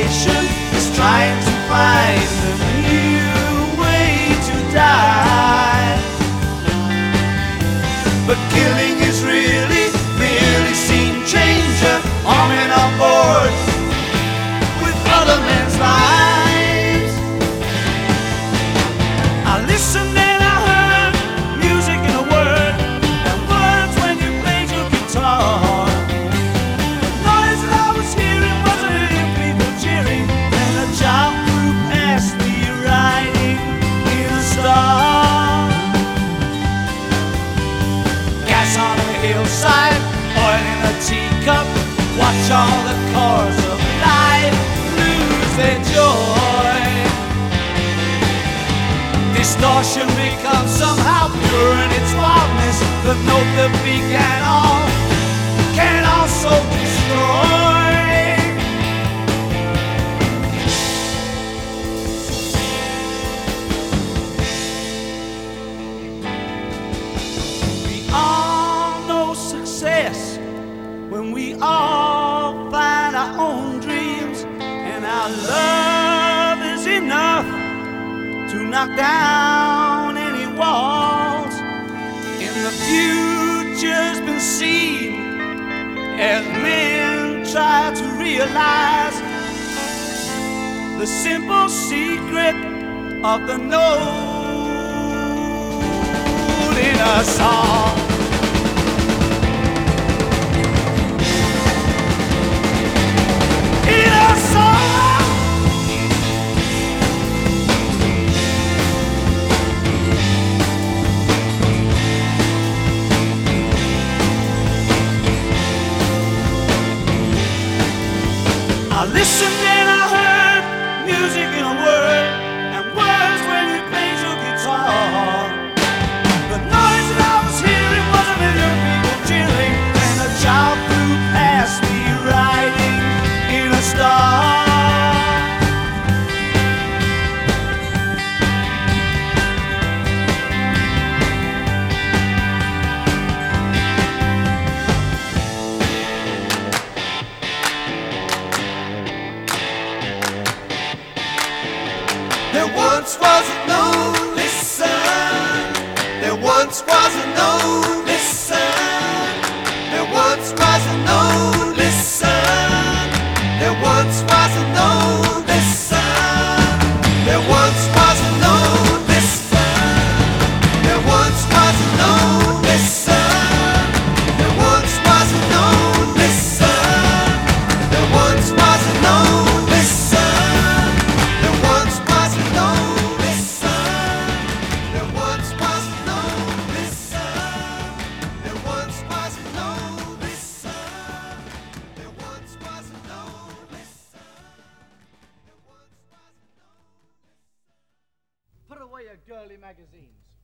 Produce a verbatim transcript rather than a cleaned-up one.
civilization is trying to find a new way to die. But killing is really merely scene changer, arming on board with other men's lives. I listened and I heard music in a word, and words when you played your guitar. The noise that I was hearing was a million people cheering, and a child flew past me riding in a star. Gas on a hillside, oil in a teacup. Watch all the cars of life lose their joy. Distortion becomes somehow pure in its wildness. The note that began all can also destroy. We all know success when we all find our own dreams, and our love is enough to knock down any walls. And the future's been seen as men try to realize the simple secret of the note in a song. In a song. I listened and I heard music in a word, and words when you played your guitar. The noise that I was hearing was a million people cheering, and a child flew past me riding in a star. There once was a lonely sun. There once was a lonely sun. There once was a lonely sun. There once was a lonely sun. There once was a lonely sun. There once was a lonely sun. There once was a lonely sun. There once was a lonely sun. There once was a lonely sun. There once was a lonely sun. There once was a lonely sun. There once was a lonely sun. Put away your girly magazines.